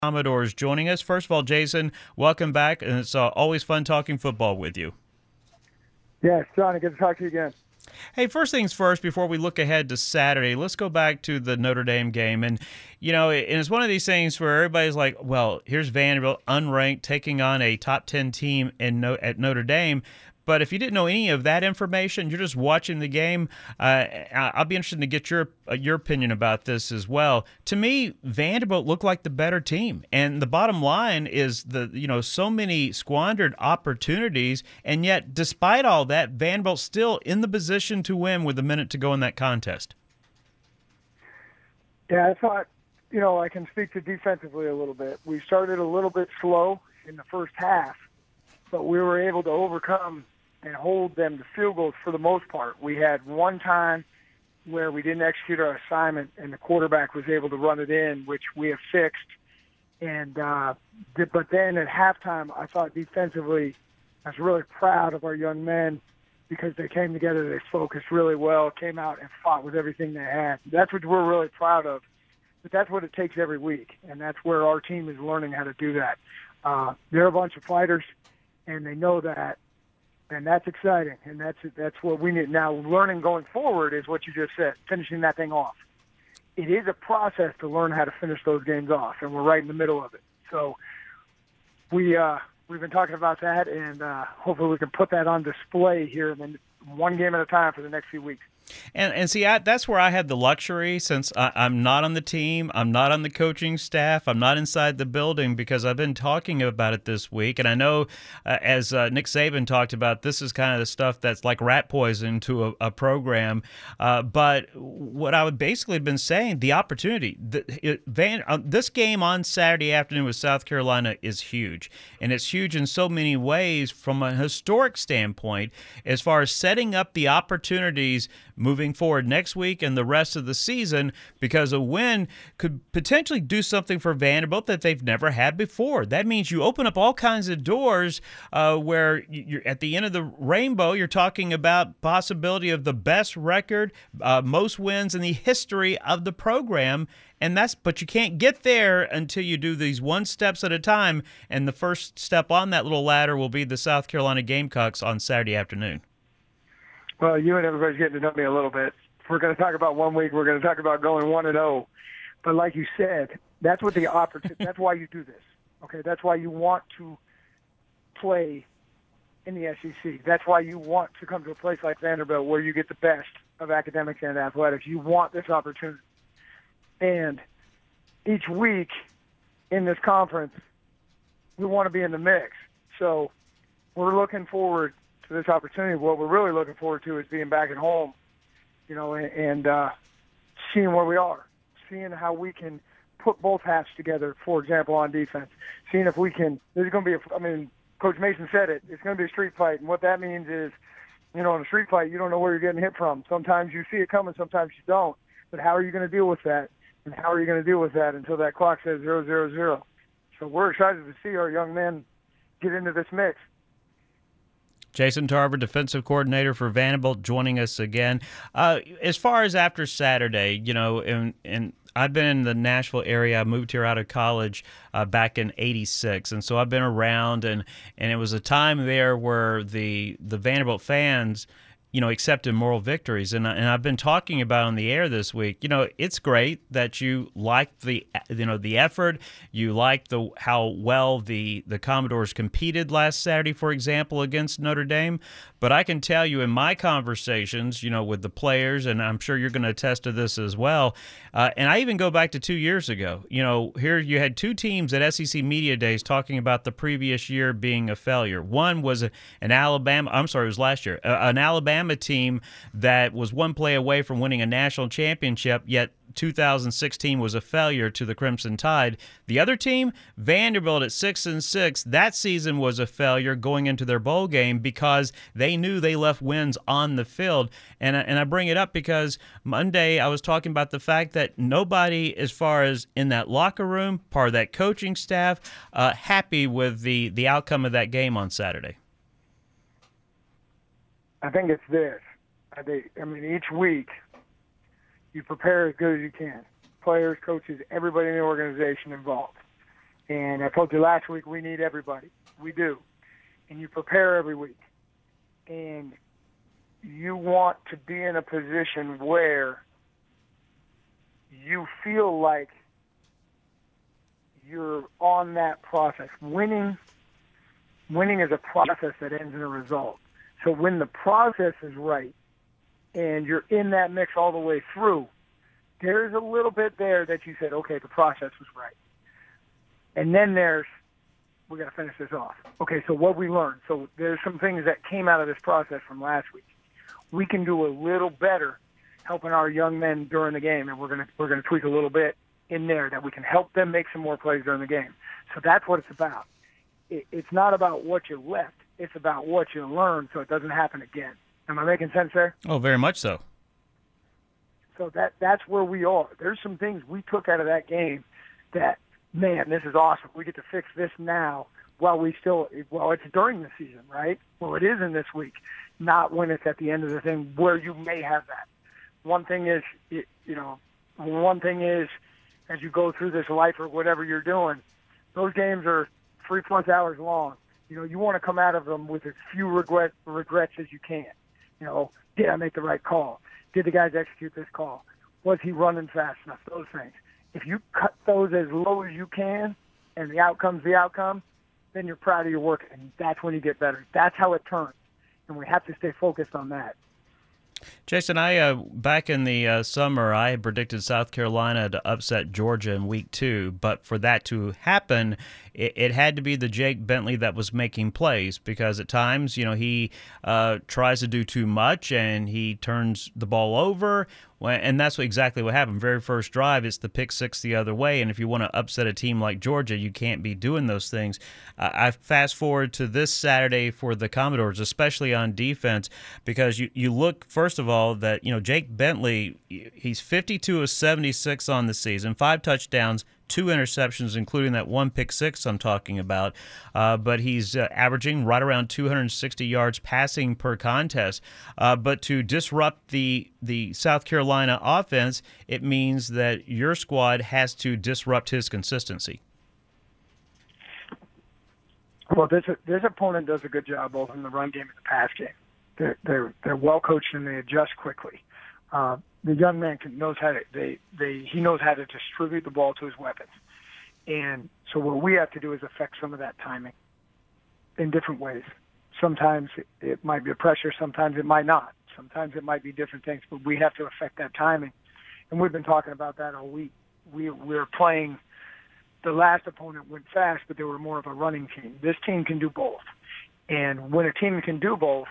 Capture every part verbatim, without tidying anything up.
Commodores joining us. First of all, Jason, welcome back, and it's uh, always fun talking football with you. Yes, Johnny, good to talk to you again. Hey, first things first, before we look ahead to Saturday, let's go back to the Notre Dame game. And, you know, it, it's one of these things where everybody's like, well, here's Vanderbilt, unranked, taking on a top ten team in no, at Notre Dame. But if you didn't know any of that information, you're just watching the game, uh, I'll be interested to get your uh, your opinion about this as well. To me, Vanderbilt looked like the better team. And the bottom line is the you know so many squandered opportunities, and yet despite all that, Vanderbilt's still in the position to win with a minute to go in that contest. Yeah, I thought, you know, I can speak to defensively a little bit. We started a little bit slow in the first half, but we were able to overcome and hold them to field goals for the most part. We had one time where we didn't execute our assignment, and the quarterback was able to run it in, which we have fixed. And uh, but then at halftime, I thought defensively, I was really proud of our young men because they came together, they focused really well, came out and fought with everything they had. That's what we're really proud of. But that's what it takes every week, and that's where our team is learning how to do that. Uh, they're a bunch of fighters, and they know that. And that's exciting, and that's that's what we need. Now, learning going forward is what you just said, finishing that thing off. It is a process to learn how to finish those games off, and we're right in the middle of it. So we, uh, we've been talking about that, and uh, hopefully we can put that on display here, and one game at a time for the next few weeks. And and see, I, that's where I had the luxury, since I, I'm not on the team, I'm not on the coaching staff, I'm not inside the building, because I've been talking about it this week. And I know, uh, as uh, Nick Saban talked about, this is kind of the stuff that's like rat poison to a, a program. Uh, but what I would basically have been saying, the opportunity, the, it, Van, uh, this game on Saturday afternoon with South Carolina is huge. And it's huge in so many ways from a historic standpoint, as far as setting up the opportunities moving forward next week and the rest of the season, because a win could potentially do something for Vanderbilt that they've never had before. That means you open up all kinds of doors uh, where you're at the end of the rainbow, you're talking about possibility of the best record, uh, most wins in the history of the program. And that's, but you can't get there until you do these one steps at a time. And the first step on that little ladder will be the South Carolina Gamecocks on Saturday afternoon. Well, you and everybody's getting to know me a little bit. If we're going to talk about one week, we're going to talk about going one and zero. But like you said, that's what the opportunity. That's why you do this. Okay, that's why you want to play in the S E C. That's why you want to come to a place like Vanderbilt where you get the best of academics and athletics. You want this opportunity, and each week in this conference, we want to be in the mix. So we're looking forward to this opportunity. What we're really looking forward to is being back at home, you know, and, and uh, seeing where we are, seeing how we can put both halves together, for example, on defense, seeing if we can, there's going to be, a, I mean, Coach Mason said it, it's going to be a street fight, and what that means is, you know, in a street fight, you don't know where you're getting hit from. Sometimes you see it coming, sometimes you don't, but how are you going to deal with that, and how are you going to deal with that until that clock says zero, zero, zero? So we're excited to see our young men get into this mix. Jason Tarver, defensive coordinator for Vanderbilt, joining us again. Uh, as far as after Saturday, you know, and, and I've been in the Nashville area. I moved here out of college uh, back in eighty-six, and so I've been around, and, and it was a time there where the the Vanderbilt fans, you know, accepted moral victories. And, and I've been talking about on the air this week, you know, it's great that you like the, you know, the effort, you like the how well the, the Commodores competed last Saturday, for example, against Notre Dame. But I can tell you in my conversations, you know, with the players, and I'm sure you're going to attest to this as well, uh, and I even go back to two years ago. You know, here you had two teams at S E C Media Days talking about the previous year being a failure. One was a, an Alabama, I'm sorry, it was last year, uh, an Alabama team that was one play away from winning a national championship, yet two thousand sixteen was a failure to the Crimson Tide. The other team, Vanderbilt at six and six, that season was a failure going into their bowl game because they knew they left wins on the field. And and I bring it up because Monday I was talking about the fact that nobody, as far as in that locker room, part of that coaching staff, uh, happy with the the outcome of that game on Saturday. I think it's this. I think, I mean, each week you prepare as good as you can. Players, coaches, everybody in the organization involved. And I told you last week, we need everybody. We do. And you prepare every week. And you want to be in a position where you feel like you're on that process. Winning, winning is a process that ends in a result. So when the process is right and you're in that mix all the way through, there's a little bit there that you said, okay, the process was right. And then there's, we got to finish this off. Okay, so what we learned. So there's some things that came out of this process from last week. We can do a little better helping our young men during the game, and we're going to we're going to tweak a little bit in there that we can help them make some more plays during the game. So that's what it's about. It, it's not about what you left. It's about what you learned so it doesn't happen again. Am I making sense there? Oh, very much so. So that that's where we are. There's some things we took out of that game that, man, this is awesome. We get to fix this now while we still, well, it's during the season, right? Well, it is in this week, not when it's at the end of the thing where you may have that. One thing is, you know, one thing is as you go through this life or whatever you're doing, those games are three plus hours long. You know, you want to come out of them with as few regret, regrets as you can. You know, did I make the right call? Did the guys execute this call? Was he running fast enough? Those things. If you cut those as low as you can and the outcome's the outcome, then you're proud of your work, and that's when you get better. That's how it turns, and we have to stay focused on that. Jason, I uh, back in the uh, summer, I had predicted South Carolina to upset Georgia in week two, but for that to happen, it, it had to be the Jake Bentley that was making plays, because at times, you know, he uh, tries to do too much and he turns the ball over, and that's what, exactly what happened. Very first drive, it's the pick six the other way, and if you want to upset a team like Georgia, you can't be doing those things. Uh, I fast forward to this Saturday for the Commodores, especially on defense, because you, you look, first of all, that, you know, Jake Bentley, he's fifty-two of seventy-six on the season, five touchdowns, two interceptions, including that one pick six I'm talking about. Uh, but he's uh, averaging right around two hundred sixty yards passing per contest. Uh, but to disrupt the the South Carolina offense, it means that your squad has to disrupt his consistency. Well, this this opponent does a good job both in the run game and the pass game. They're they're, they're well coached and they adjust quickly. Uh, the young man can, knows how to they, they he knows how to distribute the ball to his weapons, and so what we have to do is affect some of that timing in different ways. Sometimes it, it might be a pressure, sometimes it might not. Sometimes it might be different things, but we have to affect that timing, and we've been talking about that all week. We we're playing. The last opponent went fast, but they were more of a running team. This team can do both, and when a team can do both,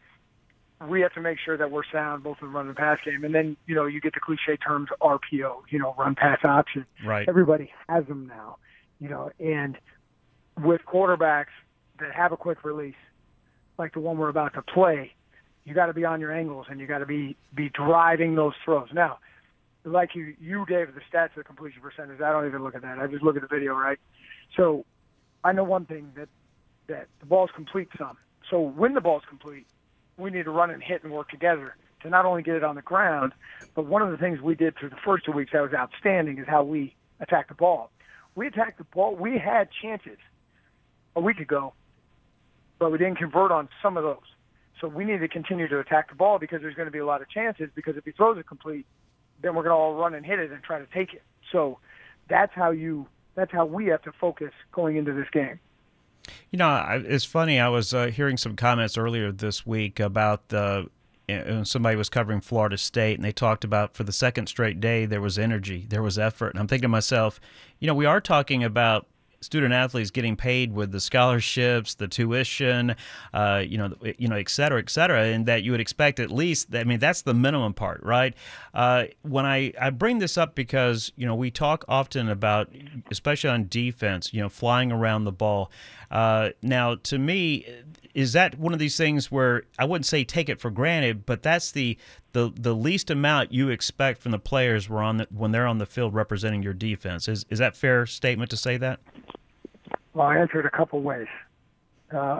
we have to make sure that we're sound both in the run and pass game. And then, you know, you get the cliche terms R P O, you know, run pass option. Right. Everybody has them now, you know, and with quarterbacks that have a quick release, like the one we're about to play, you got to be on your angles and you got to be, be driving those throws. Now, like you, you gave the stats of the completion percentage. I don't even look at that. I just look at the video, right? So I know one thing, that, that the ball's complete some. So when the ball's complete, we need to run and hit and work together to not only get it on the ground, but one of the things we did through the first two weeks that was outstanding is how we attacked the ball. We attacked the ball. We had chances a week ago, but we didn't convert on some of those. So we need to continue to attack the ball because there's going to be a lot of chances, because if he throws it complete, then we're going to all run and hit it and try to take it. So that's how you that's how we have to focus going into this game. You know, it's funny. I was uh, hearing some comments earlier this week about the uh, somebody was covering Florida State, and they talked about for the second straight day there was energy, there was effort. And I'm thinking to myself, you know, we are talking about student athletes getting paid with the scholarships, the tuition, uh, you know, you know, et cetera, et cetera, and that you would expect at least, I mean, that's the minimum part, right? Uh, when I, I bring this up because, you know, we talk often about, especially on defense, you know, flying around the ball. Uh, now, to me, is that one of these things where I wouldn't say take it for granted, but that's the the, the least amount you expect from the players were on the, when they're on the field representing your defense? Is is that a fair statement to say that? Well, I answer it a couple ways. Uh,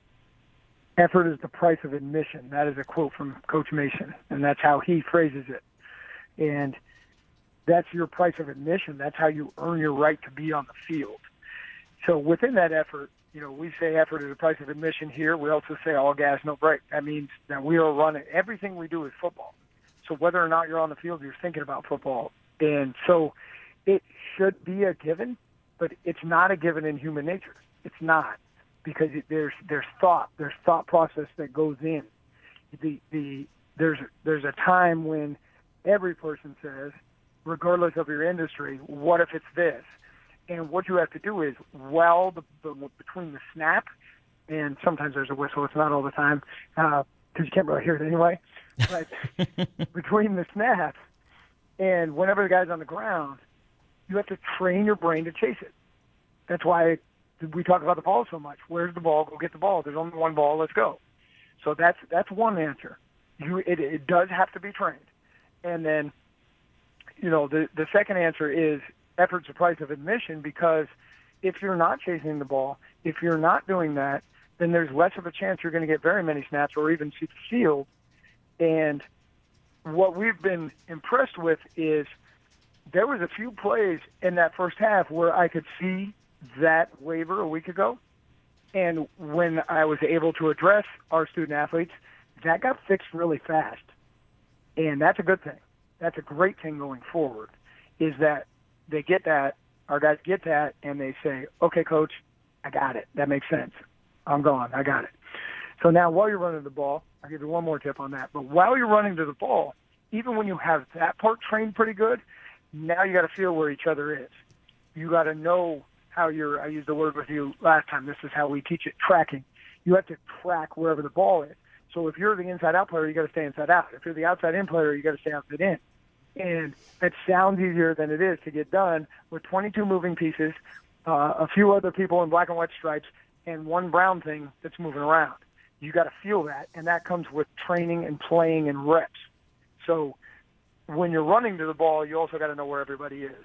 effort is the price of admission. That is a quote from Coach Mason, and that's how he phrases it. And that's your price of admission. That's how you earn your right to be on the field. So within that effort, you know, we say effort is the price of admission here. We also say all gas, no brake. That means that we are running, everything we do is football. So whether or not you're on the field, you're thinking about football. And so it should be a given, but it's not a given in human nature. It's not, because it, there's there's thought, there's thought process that goes in. The the there's there's a time when every person says, regardless of your industry, what if it's this? And what you have to do is, well, the, the, between the snap, and sometimes there's a whistle, it's not all the time, because uh, you can't really hear it anyway, but between the snap and whenever the guy's on the ground, you have to train your brain to chase it. That's why we talk about the ball so much. Where's the ball? Go get the ball. There's only one ball. Let's go. So that's that's one answer. You, it, it does have to be trained. And then, you know, the, the second answer is effort's the price of admission, because if you're not chasing the ball, if you're not doing that, then there's less of a chance you're going to get very many snaps or even see the field. And what we've been impressed with is there was a few plays in that first half where I could see that waiver a week ago. And when I was able to address our student athletes, that got fixed really fast. And that's a good thing. That's a great thing going forward, is that they get that, our guys get that, and they say, okay, coach, I got it. That makes sense. I'm going. I got it. So now while you're running the ball, I'll give you one more tip on that. But while you're running to the ball, even when you have that part trained pretty good, now you got to feel where each other is. You got to know how you're, I used the word with you last time, this is how we teach it, tracking. You have to track wherever the ball is. So if you're the inside-out player, you got to stay inside out. If you're the outside-in player, you got to stay outside in. And it sounds easier than it is to get done with twenty-two moving pieces, uh, a few other people in black and white stripes, and one brown thing that's moving around. You got to feel that, and that comes with training and playing and reps. So when you're running to the ball, you also got to know where everybody is.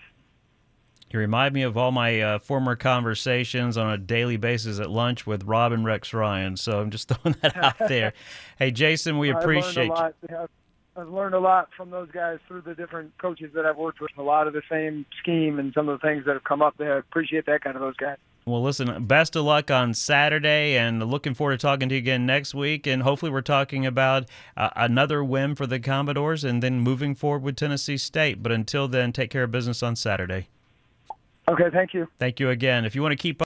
You remind me of all my uh, former conversations on a daily basis at lunch with Rob and Rex Ryan. So I'm just throwing that out there. Hey, Jason, we appreciate you. I've learned a lot. I've learned a lot from those guys through the different coaches that I've worked with. A lot of the same scheme and some of the things that have come up there. I appreciate that kind of those guys. Well, listen, best of luck on Saturday, and looking forward to talking to you again next week. And hopefully we're talking about uh, another win for the Commodores and then moving forward with Tennessee State. But until then, take care of business on Saturday. Okay, thank you. Thank you again. If you want to keep